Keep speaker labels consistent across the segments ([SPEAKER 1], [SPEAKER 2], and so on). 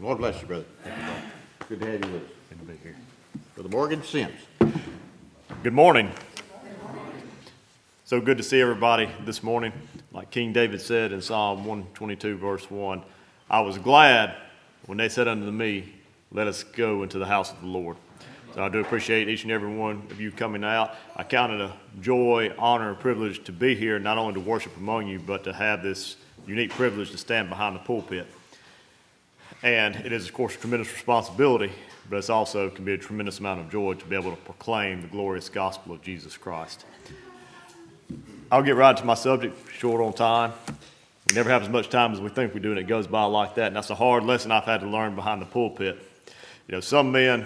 [SPEAKER 1] Lord bless you, brother. Thank you, brother. Good to have you with us. Good to be here. Brother Morgan Sims.
[SPEAKER 2] Good morning. So good to see everybody this morning. Like King David said in Psalm 122, verse 1, I was glad when they said unto me, let us go into the house of the Lord. So I do appreciate each and every one of you coming out. I count it a joy, honor, and privilege to be here, not only to worship among you, but to have this unique privilege to stand behind the pulpit. And it is, of course, a tremendous responsibility, but it also can be a tremendous amount of joy to be able to proclaim the glorious gospel of Jesus Christ. I'll get right to my subject, short on time. We never have as much time as we think we do, and it goes by like that. And that's a hard lesson I've had to learn behind the pulpit. You know, some men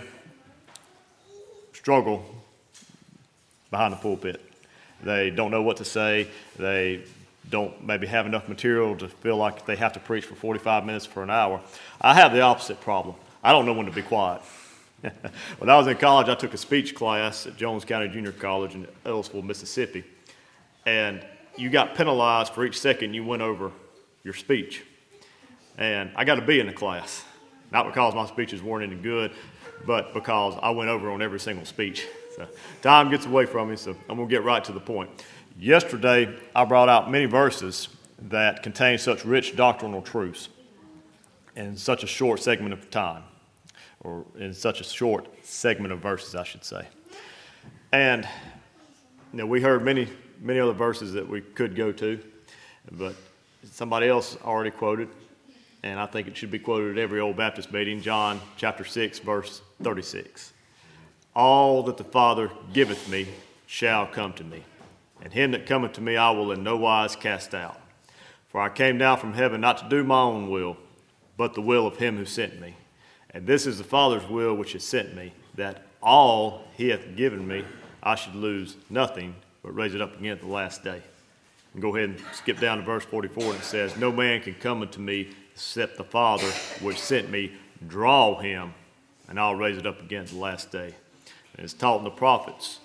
[SPEAKER 2] struggle behind the pulpit. They don't know what to say. They don't maybe have enough material to feel like they have to preach for 45 minutes for an hour. I have the opposite problem. I don't know when to be quiet. When I was in college, I took a speech class at Jones County Junior College in Ellisville, Mississippi. And you got penalized for each second you went over your speech. And I got a B in the class. Not because my speeches weren't any good, but because I went over on every single speech. So time gets away from me, so I'm going to get right to the point. Yesterday, I brought out many verses that contain such rich doctrinal truths in such a short segment of time, or in such a short segment of verses, I should say. And you know, we heard many other verses that we could go to, but somebody else already quoted, and I think it should be quoted at every old Baptist meeting, John chapter 6, verse 36. All that the Father giveth me shall come to me, and him that cometh to me I will in no wise cast out. For I came down from heaven not to do my own will, but the will of him who sent me. And this is the Father's will which has sent me, that all he hath given me I should lose nothing, but raise it up again at the last day. And go ahead and skip down to verse 44, and it says, no man can come unto me except the Father which sent me draw him, and I'll raise it up again at the last day. And it's taught in the prophets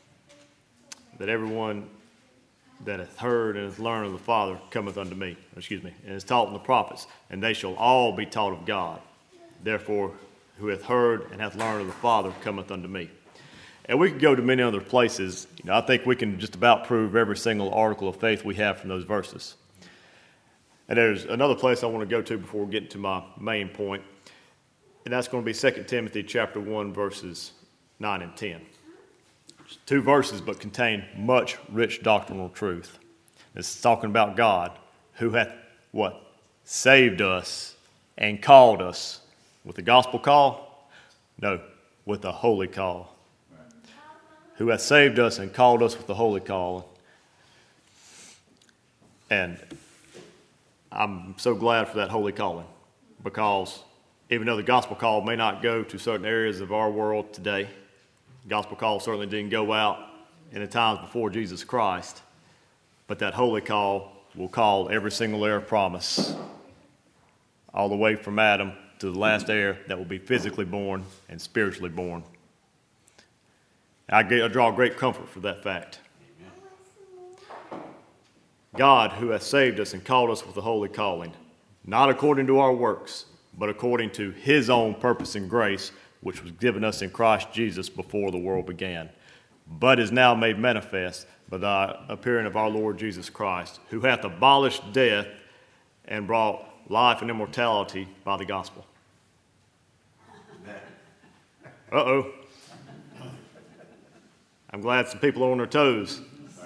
[SPEAKER 2] that everyone that hath heard and hath learned of the Father cometh unto me. And it's taught in the prophets, and they shall all be taught of God. Therefore, who hath heard and hath learned of the Father cometh unto me. And we could go to many other places. You know, I think we can just about prove every single article of faith we have from those verses. And there's another place I want to go to before we get to my main point, and that's going to be 2 Timothy chapter 1, verses 9 and 10. It's two verses, but contain much rich doctrinal truth. It's talking about God, who hath what? Saved us and called us with the gospel call? No, with the holy call. Who hath saved us and called us with the holy call. And I'm so glad for that holy calling, because even though the gospel call may not go to certain areas of our world today, the gospel call certainly didn't go out in the times before Jesus Christ, but that holy call will call every single heir of promise, all the way from Adam to the last heir that will be physically born and spiritually born. I draw great comfort for that fact. God, who hath saved us and called us with the holy calling, not according to our works, but according to his own purpose and grace, which was given us in Christ Jesus before the world began, but is now made manifest by the appearing of our Lord Jesus Christ, who hath abolished death and brought life and immortality by the gospel. Uh-oh. I'm glad some people are on their toes.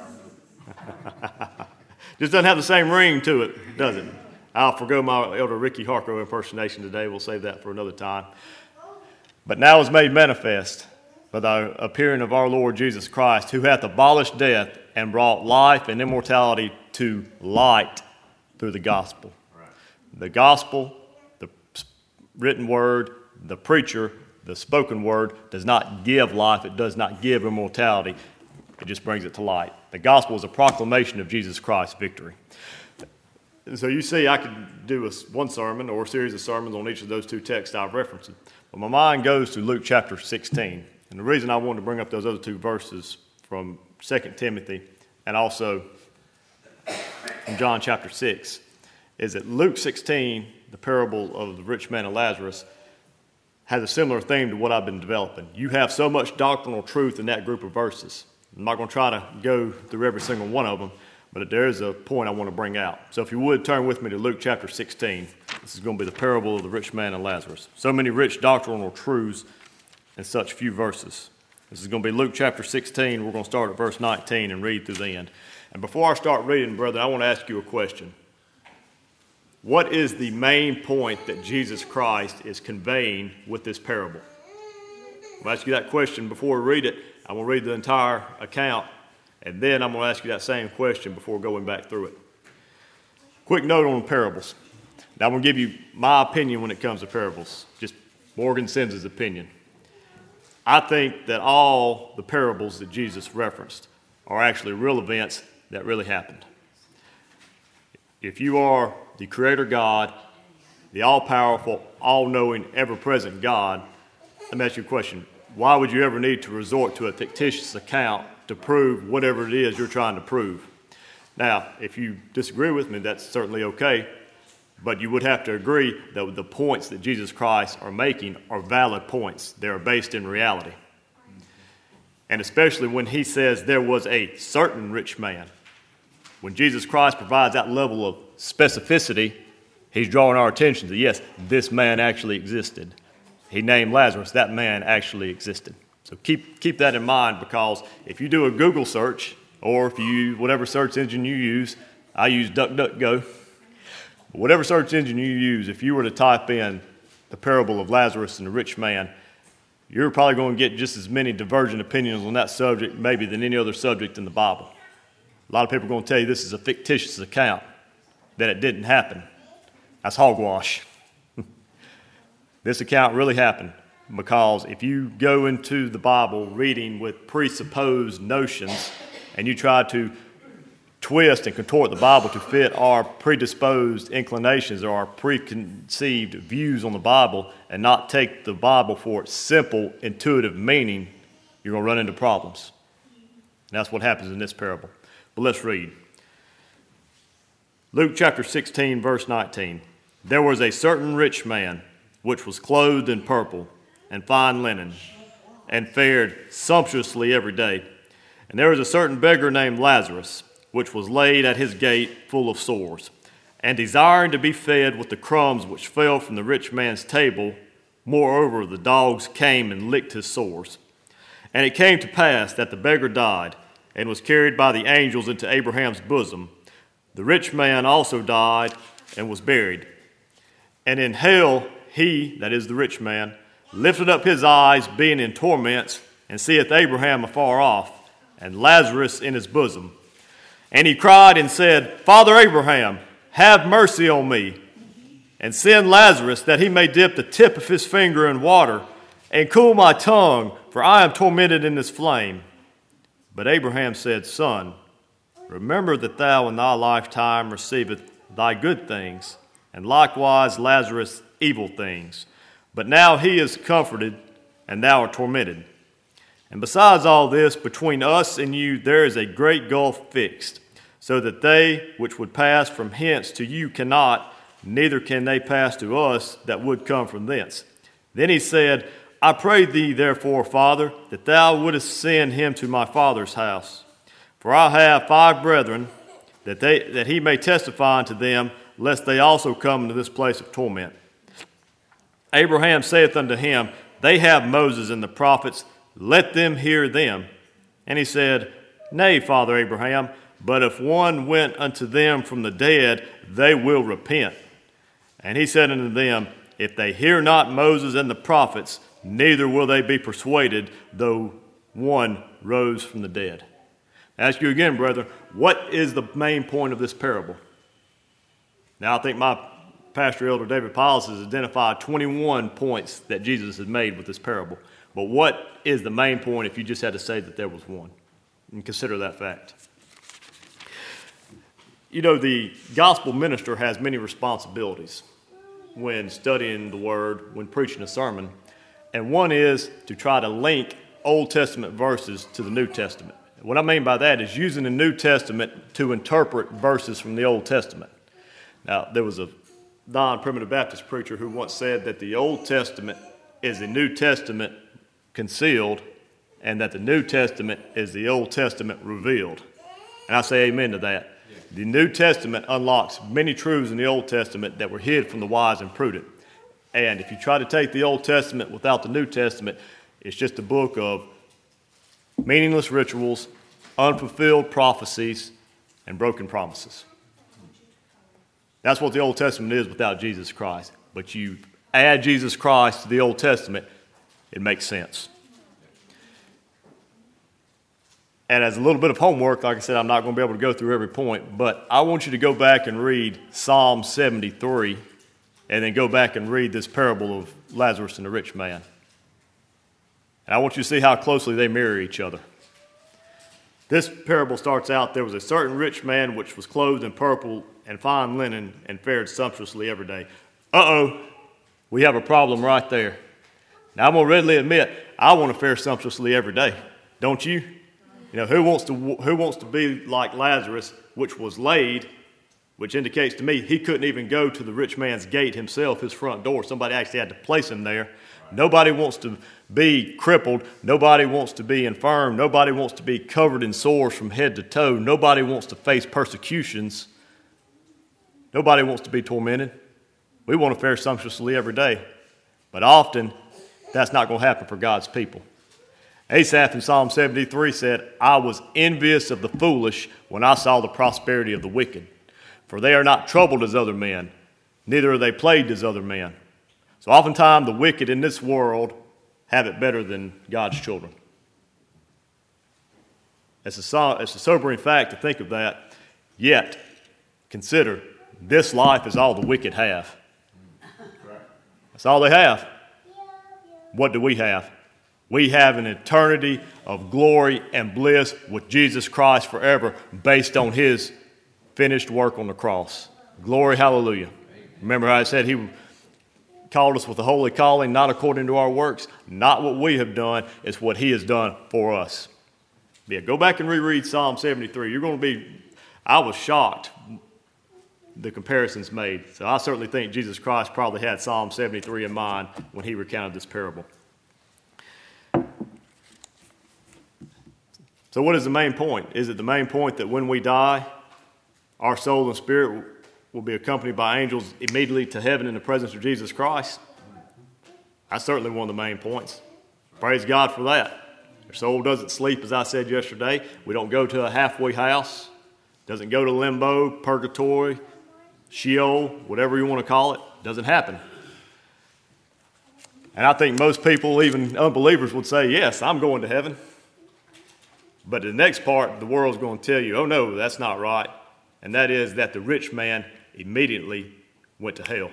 [SPEAKER 2] Just doesn't have the same ring to it, does it? I'll forgo my elder Ricky Harko impersonation today. We'll save that for another time. But now is made manifest by the appearing of our Lord Jesus Christ, who hath abolished death and brought life and immortality to light through the gospel. Right. The gospel, the written word, the preacher, the spoken word does not give life. It does not give immortality. It just brings it to light. The gospel is a proclamation of Jesus Christ's victory. And so you see, I could do one sermon or a series of sermons on each of those two texts I've referenced. But my mind goes to Luke chapter 16. And the reason I wanted to bring up those other two verses from 2 Timothy and also from John chapter 6 is that Luke 16, the parable of the rich man and Lazarus, has a similar theme to what I've been developing. You have so much doctrinal truth in that group of verses. I'm not going to try to go through every single one of them, but there is a point I want to bring out. So if you would, turn with me to Luke chapter 16. This is going to be the parable of the rich man and Lazarus. So many rich doctrinal truths in such few verses. This is going to be Luke chapter 16. We're going to start at verse 19 and read through the end. And before I start reading, brother, I want to ask you a question. What is the main point that Jesus Christ is conveying with this parable? I'll ask you that question before we read it. I'm going to read the entire account, and then I'm going to ask you that same question before going back through it. Quick note on parables. Now, I'm going to give you my opinion when it comes to parables, just Morgan Sims' opinion. I think that all the parables that Jesus referenced are actually real events that really happened. If you are the Creator God, the all-powerful, all-knowing, ever-present God, let me ask you a question. Why would you ever need to resort to a fictitious account to prove whatever it is you're trying to prove? Now, if you disagree with me, that's certainly okay, but you would have to agree that the points that Jesus Christ are making are valid points. They are based in reality. And especially when he says there was a certain rich man. When Jesus Christ provides that level of specificity, he's drawing our attention to, yes, this man actually existed. He named Lazarus. That man actually existed. So keep that in mind, because if you do a Google search, or if you use whatever search engine you use, I use DuckDuckGo. Whatever search engine you use, if you were to type in the parable of Lazarus and the rich man, you're probably going to get just as many divergent opinions on that subject maybe than any other subject in the Bible. A lot of people are going to tell you this is a fictitious account, that it didn't happen. That's hogwash. This account really happened, because if you go into the Bible reading with presupposed notions and you try to twist and contort the Bible to fit our predisposed inclinations or our preconceived views on the Bible and not take the Bible for its simple, intuitive meaning, you're going to run into problems. And that's what happens in this parable. But let's read. Luke chapter 16, verse 19. There was a certain rich man which was clothed in purple and fine linen and fared sumptuously every day. And there was a certain beggar named Lazarus, which was laid at his gate full of sores, and desiring to be fed with the crumbs which fell from the rich man's table. Moreover, the dogs came and licked his sores. And it came to pass that the beggar died, and was carried by the angels into Abraham's bosom. The rich man also died and was buried. And in hell he, that is the rich man, lifted up his eyes, being in torments, and seeth Abraham afar off, and Lazarus in his bosom. And he cried and said, Father Abraham, have mercy on me, and send Lazarus, that he may dip the tip of his finger in water, and cool my tongue, for I am tormented in this flame. But Abraham said, Son, remember that thou in thy lifetime receivest thy good things, and likewise Lazarus evil things. But now he is comforted, and thou art tormented. And besides all this, between us and you there is a great gulf fixed, so that they which would pass from hence to you cannot, neither can they pass to us that would come from thence. Then he said, I pray thee, therefore, Father, that thou wouldest send him to my father's house. For I have 5 brethren, that he may testify unto them, lest they also come into this place of torment. Abraham saith unto him, They have Moses and the prophets, let them hear them. And he said, Nay, Father Abraham, but if one went unto them from the dead, they will repent. And he said unto them, If they hear not Moses and the prophets, neither will they be persuaded, though one rose from the dead. I ask you again, brother, what is the main point of this parable? Now, I think my pastor, Elder David Piles, has identified 21 points that Jesus has made with this parable. But what is the main point if you just had to say that there was one? And consider that fact. You know, the gospel minister has many responsibilities when studying the Word, when preaching a sermon. And one is to try to link Old Testament verses to the New Testament. What I mean by that is using the New Testament to interpret verses from the Old Testament. Now, there was a non-primitive Baptist preacher who once said that the Old Testament is the New Testament concealed, and that the New Testament is the Old Testament revealed. And I say amen to that. Yeah. The New Testament unlocks many truths in the Old Testament that were hid from the wise and prudent. And if you try to take the Old Testament without the New Testament, it's just a book of meaningless rituals, unfulfilled prophecies, and broken promises. That's what the Old Testament is without Jesus Christ. But you add Jesus Christ to the Old Testament, it makes sense. And as a little bit of homework, like I said, I'm not going to be able to go through every point, but I want you to go back and read Psalm 73 and then go back and read this parable of Lazarus and the rich man. And I want you to see how closely they mirror each other. This parable starts out, there was a certain rich man which was clothed in purple and fine linen and fared sumptuously every day. We have a problem right there. Now, I'm going to readily admit, I want to fare sumptuously every day. Don't you? You know, who wants to be like Lazarus, which was laid, which indicates to me he couldn't even go to the rich man's gate himself, his front door. Somebody actually had to place him there. Nobody wants to be crippled. Nobody wants to be infirm. Nobody wants to be covered in sores from head to toe. Nobody wants to face persecutions. Nobody wants to be tormented. We want to fare sumptuously every day. But often, that's not going to happen for God's people. Asaph in Psalm 73 said, I was envious of the foolish when I saw the prosperity of the wicked. For they are not troubled as other men, neither are they plagued as other men. So oftentimes the wicked in this world have it better than God's children. It's a sobering fact to think of that. Yet, consider, this life is all the wicked have. That's all they have. What do we have? We have an eternity of glory and bliss with Jesus Christ forever based on his finished work on the cross. Glory, hallelujah. Remember how I said he called us with a holy calling, not according to our works, not what we have done, it's what he has done for us. Yeah, go back and reread Psalm 73. You're going to be, I was shocked the comparisons made. So I certainly think Jesus Christ probably had Psalm 73 in mind when he recounted this parable. So what is the main point? Is it the main point that when we die, our soul and spirit will be accompanied by angels immediately to heaven in the presence of Jesus Christ? That's certainly one of the main points. Praise God for that. Our soul doesn't sleep, as I said yesterday. We don't go to a halfway house. Doesn't go to limbo, purgatory, Sheol, whatever you want to call it. Doesn't happen. And I think most people, even unbelievers, would say, yes, I'm going to heaven. But the next part, the world's going to tell you, oh no, that's not right. And that is that the rich man immediately went to hell.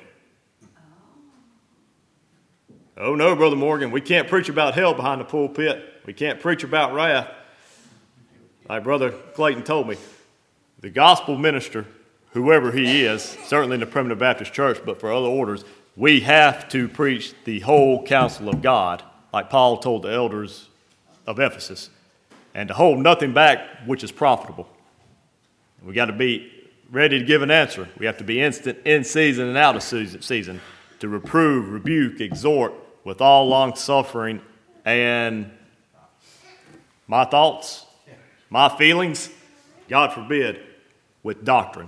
[SPEAKER 2] Oh no, Brother Morgan, we can't preach about hell behind the pulpit. We can't preach about wrath. Like Brother Clayton told me, the gospel minister, whoever he is, certainly in the Primitive Baptist Church, but for other orders, we have to preach the whole counsel of God, like Paul told the elders of Ephesus, and to hold nothing back which is profitable. We got to be ready to give an answer. We have to be instant in season and out of season to reprove, rebuke, exhort with all long suffering and my thoughts, my feelings, God forbid, with doctrine.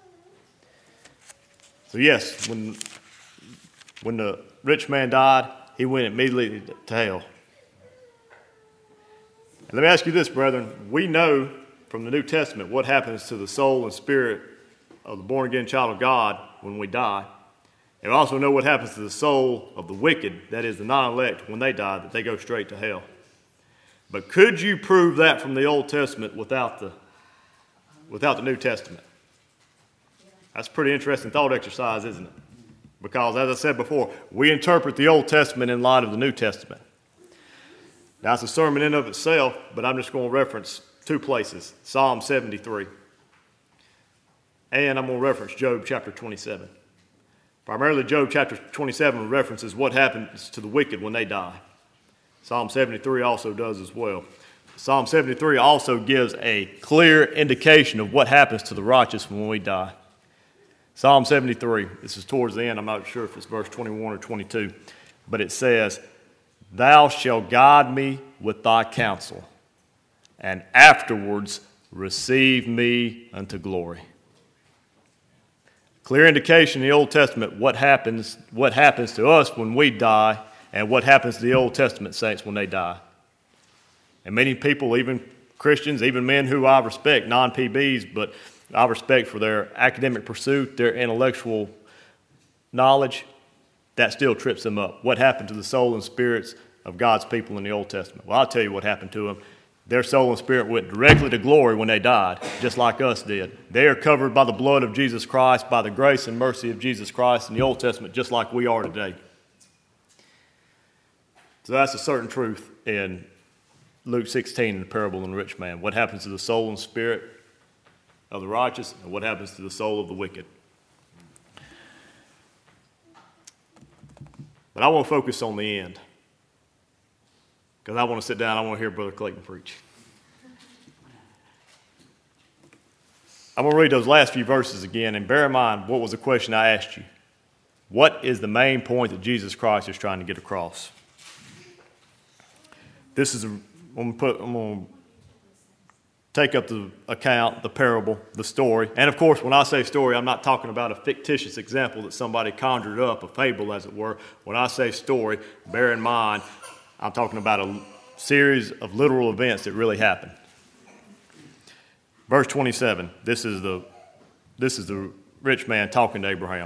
[SPEAKER 2] So yes, when the rich man died, he went immediately to hell. And let me ask you this, brethren. We know from the New Testament what happens to the soul and spirit of the born-again child of God when we die. And we also know what happens to the soul of the wicked, that is the non-elect, when they die, that they go straight to hell. But could you prove that from the Old Testament without the New Testament? That's a pretty interesting thought exercise, isn't it? Because, as I said before, we interpret the Old Testament in light of the New Testament. Now, it's a sermon in of itself, but I'm just going to reference two places, Psalm 73. And I'm going to reference Job chapter 27. Primarily, Job chapter 27 references what happens to the wicked when they die. Psalm 73 also does as well. Psalm 73 also gives a clear indication of what happens to the righteous when we die. Psalm 73, this is towards the end. I'm not sure if it's verse 21 or 22, but it says, "Thou shalt guide me with thy counsel, and afterwards receive me unto glory." Clear indication in the Old Testament what happens to us when we die and what happens to the Old Testament saints when they die. And many people, even Christians, even men who I respect, non-PBs, but I respect for their academic pursuit, their intellectual knowledge, that still trips them up. What happened to the soul and spirits of God's people in the Old Testament? Well, I'll tell you what happened to them. Their soul and spirit went directly to glory when they died, just like us did. They are covered by the blood of Jesus Christ, by the grace and mercy of Jesus Christ in the Old Testament, just like we are today. So that's a certain truth in Luke 16 in the parable of the rich man. What happens to the soul and spirit of the righteous, and what happens to the soul of the wicked. But I want to focus on the end, because I want to sit down, I want to hear Brother Clayton preach. I'm going to read those last few verses again, and bear in mind what was the question I asked you. What is the main point that Jesus Christ is trying to get across? I'm going to take up the account, the parable, the story. And of course, when I say story, I'm not talking about a fictitious example that somebody conjured up, a fable as it were. When I say story, bear in mind, I'm talking about a series of literal events that really happened. Verse 27, this is the rich man talking to Abraham.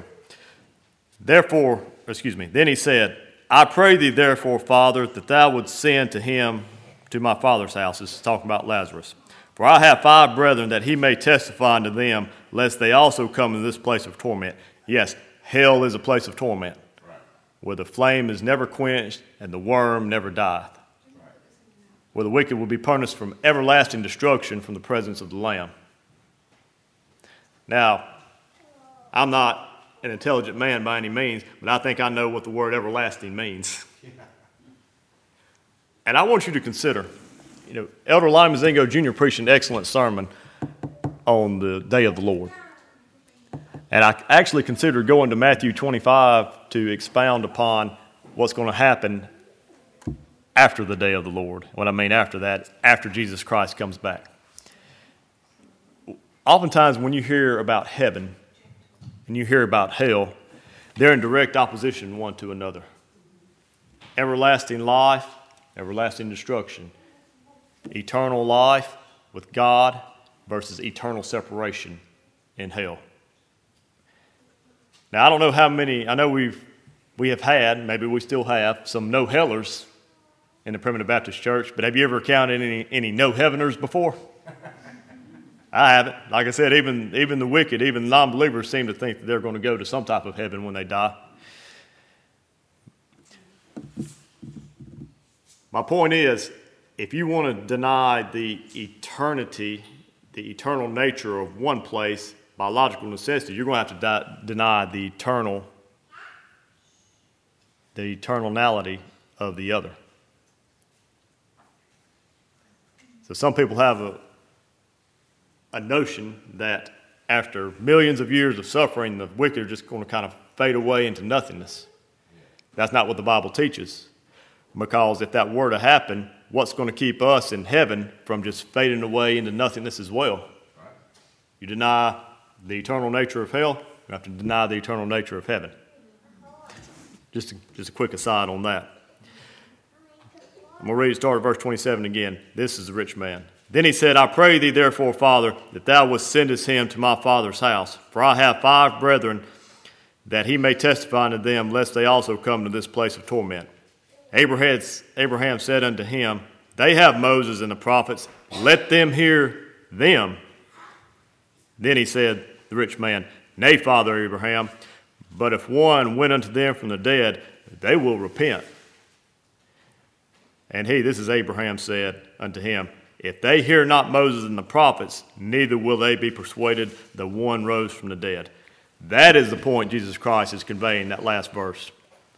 [SPEAKER 2] Then he said, "I pray thee therefore, Father, that thou wouldst send to him to my father's house." This is talking about Lazarus. "For I have 5 brethren, that he may testify unto them, lest they also come to this place of torment." Yes, hell is a place of torment, where the flame is never quenched and the worm never dieth, where the wicked will be punished from everlasting destruction from the presence of the Lamb. Now, I'm not an intelligent man by any means, but I think I know what the word everlasting means. And I want you to consider, Elder Lyman Zingo Jr. preached an excellent sermon on the day of the Lord. And I actually considered going to Matthew 25 to expound upon what's going to happen after the day of the Lord. What I mean after that, after Jesus Christ comes back. Oftentimes when you hear about heaven and you hear about hell, they're in direct opposition one to another. Everlasting life, everlasting destruction. Eternal life with God versus eternal separation in hell. Now, I don't know how many, I know we have had, maybe we still have, some no-hellers in the Primitive Baptist Church, but have you ever counted any no-heaveners before? I haven't. Like I said, even the wicked, even non-believers seem to think that they're going to go to some type of heaven when they die. My point is, if you want to deny the eternity, the eternal nature of one place by logical necessity, you're going to have to deny the eternality of the other. So some people have a notion that after millions of years of suffering, the wicked are just going to kind of fade away into nothingness. That's not what the Bible teaches. Because if that were to happen, what's going to keep us in heaven from just fading away into nothingness as well? Right. You deny the eternal nature of hell, you have to deny the eternal nature of heaven. Just a quick aside on that. I'm going to read it, start at verse 27 again. This is the rich man. "Then he said, I pray thee therefore, Father, that thou wouldst sendest him to my father's house. For I have 5 brethren, that he may testify unto them, lest they also come to this place of torment. Abraham said unto him, They have Moses and the prophets, let them hear them. Then he said, the rich man, Nay, Father Abraham, but if one went unto them from the dead, they will repent. And he," this is Abraham, "said unto him, If they hear not Moses and the prophets, neither will they be persuaded that one rose from the dead." That is the point Jesus Christ is conveying in that last verse.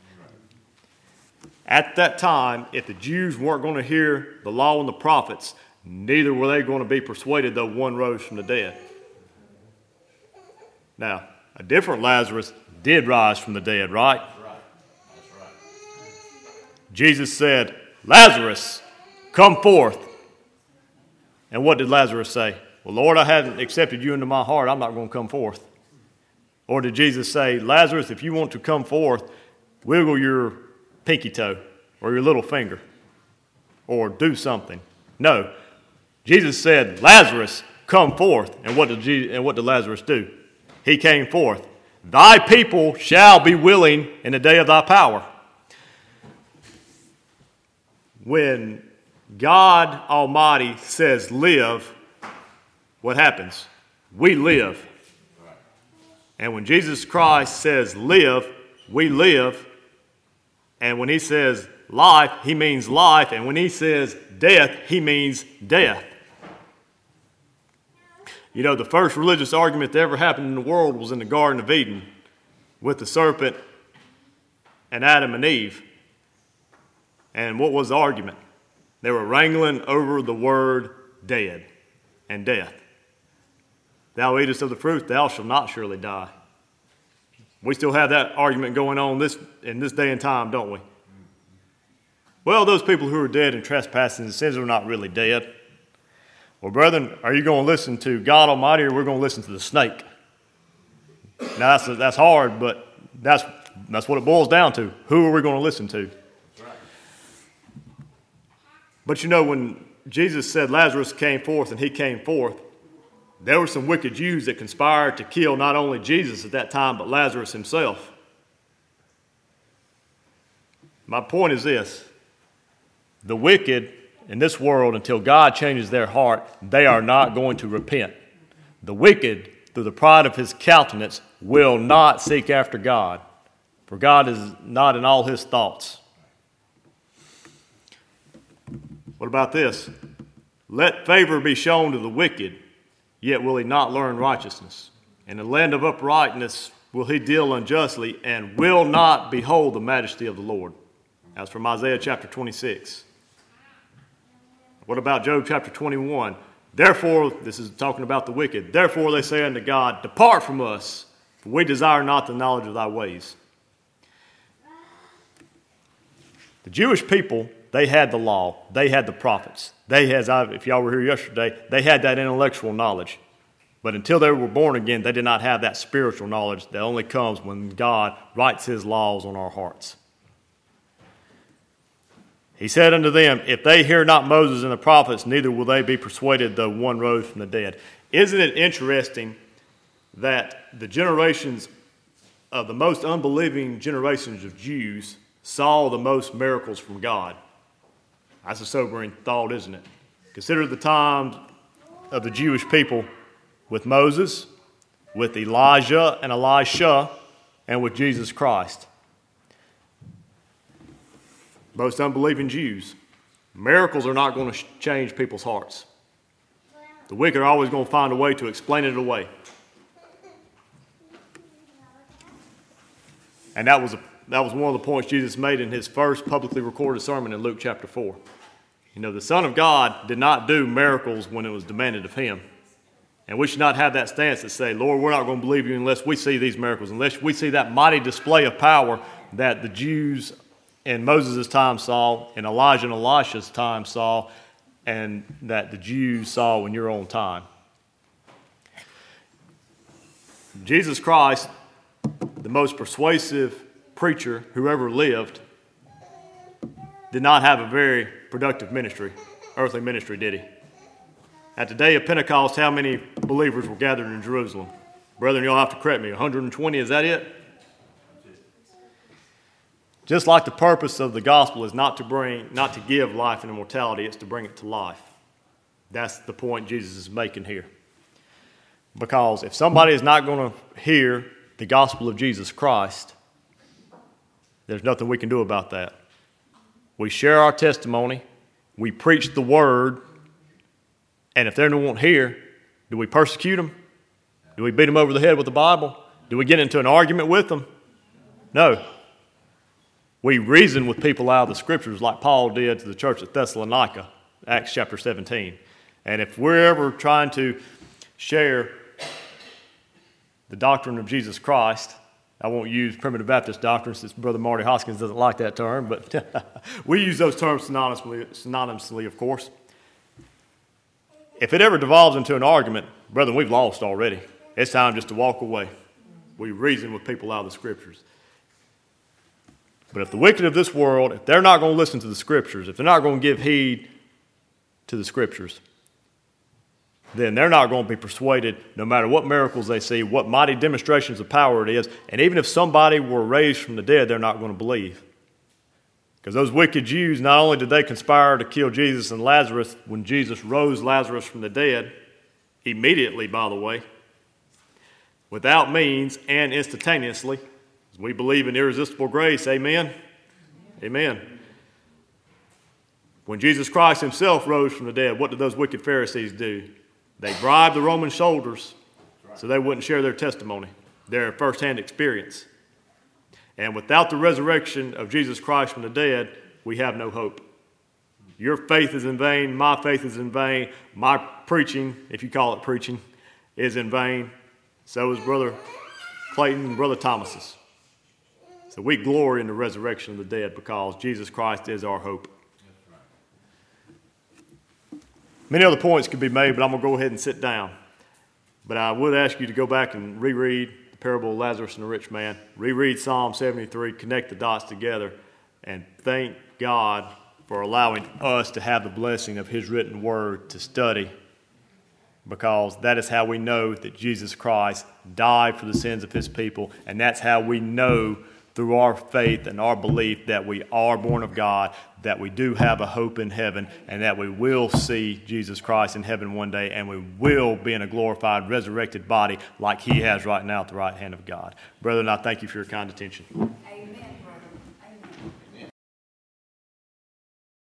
[SPEAKER 2] At that time, if the Jews weren't going to hear the law and the prophets, neither were they going to be persuaded though one rose from the dead. Now, a different Lazarus did rise from the dead, right?
[SPEAKER 1] That's right. That's right.
[SPEAKER 2] Jesus said, Lazarus, come forth. And what did Lazarus say? Well, Lord, I haven't accepted you into my heart. I'm not going to come forth. Or did Jesus say, Lazarus, if you want to come forth, wiggle your pinky toe or your little finger or do something? No. Jesus said, Lazarus, come forth. And what did Lazarus do? He came forth. Thy people shall be willing in the day of thy power. When God Almighty says live, what happens? We live. And when Jesus Christ says live, we live. And when he says life, he means life. And when he says death, he means death. You know, the first religious argument that ever happened in the world was in the Garden of Eden with the serpent and Adam and Eve. And what was the argument? They were wrangling over the word dead and death. Thou eatest of the fruit, thou shalt not surely die. We still have that argument going on in this day and time, don't we? Well, those people who are dead in trespasses and sins are not really dead. Well, brethren, are you going to listen to God Almighty or we're going to listen to the snake? Now, that's hard, but that's what it boils down to. Who are we going to listen to? But you know, when Jesus said Lazarus came forth and he came forth, there were some wicked Jews that conspired to kill not only Jesus at that time, but Lazarus himself. My point is this. The wicked in this world, until God changes their heart, they are not going to repent. The wicked, through the pride of his countenance, will not seek after God, for God is not in all his thoughts. What about this? Let favor be shown to the wicked, yet will he not learn righteousness. In the land of uprightness will he deal unjustly, and will not behold the majesty of the Lord. That's from Isaiah chapter 26. What about Job chapter 21? Therefore, this is talking about the wicked. Therefore they say unto God, depart from us, for we desire not the knowledge of thy ways. The Jewish people, they had the law. They had the prophets. If y'all were here yesterday, they had that intellectual knowledge. But until they were born again, they did not have that spiritual knowledge that only comes when God writes his laws on our hearts. He said unto them, if they hear not Moses and the prophets, neither will they be persuaded though one rose from the dead. Isn't it interesting that the generations of the most unbelieving generations of Jews saw the most miracles from God? That's a sobering thought, isn't it? Consider the times of the Jewish people with Moses, with Elijah and Elisha, and with Jesus Christ. Most unbelieving Jews. Miracles are not going to change people's hearts. The wicked are always going to find a way to explain it away. And that was one of the points Jesus made in his first publicly recorded sermon in Luke chapter 4. You know, the Son of God did not do miracles when it was demanded of him. And we should not have that stance that say, Lord, we're not going to believe you unless we see these miracles, unless we see that mighty display of power that the Jews in Moses' time saw, and Elijah and Elisha's time saw, and that the Jews saw in your own time. Jesus Christ, the most persuasive preacher who ever lived, did not have a very productive ministry, earthly ministry, did he? At the day of Pentecost, how many believers were gathered in Jerusalem? Brethren, you'll have to correct me. 120, is that it? Just like the purpose of the gospel is not to give life and immortality, it's to bring it to life. That's the point Jesus is making here. Because if somebody is not going to hear the gospel of Jesus Christ, there's nothing we can do about that. We share our testimony, we preach the word, and if they won't hear, do we persecute them? Do we beat them over the head with the Bible? Do we get into an argument with them? No. We reason with people out of the scriptures like Paul did to the church at Thessalonica, Acts chapter 17. And if we're ever trying to share the doctrine of Jesus Christ. I won't use primitive Baptist doctrine since Brother Marty Hoskins doesn't like that term, but we use those terms synonymously, of course. If it ever devolves into an argument, brethren, we've lost already. It's time just to walk away. We reason with people out of the Scriptures. But if the wicked of this world, if they're not going to listen to the Scriptures, if they're not going to give heed to the Scriptures, then they're not going to be persuaded no matter what miracles they see, what mighty demonstrations of power it is. And even if somebody were raised from the dead, they're not going to believe. Because those wicked Jews, not only did they conspire to kill Jesus and Lazarus when Jesus rose Lazarus from the dead, immediately, by the way, without means and instantaneously, we believe in irresistible grace, amen? Amen. When Jesus Christ himself rose from the dead, what did those wicked Pharisees do? They bribed the Roman soldiers so they wouldn't share their testimony, their firsthand experience. And without the resurrection of Jesus Christ from the dead, we have no hope. Your faith is in vain. My faith is in vain. My preaching, if you call it preaching, is in vain. So is Brother Clayton and Brother Thomas's. So we glory in the resurrection of the dead because Jesus Christ is our hope. Many other points could be made, but I'm going to go ahead and sit down. But I would ask you to go back and reread the parable of Lazarus and the rich man, reread Psalm 73, connect the dots together, and thank God for allowing us to have the blessing of his written word to study, because that is how we know that Jesus Christ died for the sins of his people, and that's how we know through our faith and our belief that we are born of God, that we do have a hope in heaven, and that we will see Jesus Christ in heaven one day, and we will be in a glorified, resurrected body like he has right now at the right hand of God. Brethren, I thank you for your kind attention.
[SPEAKER 3] Amen.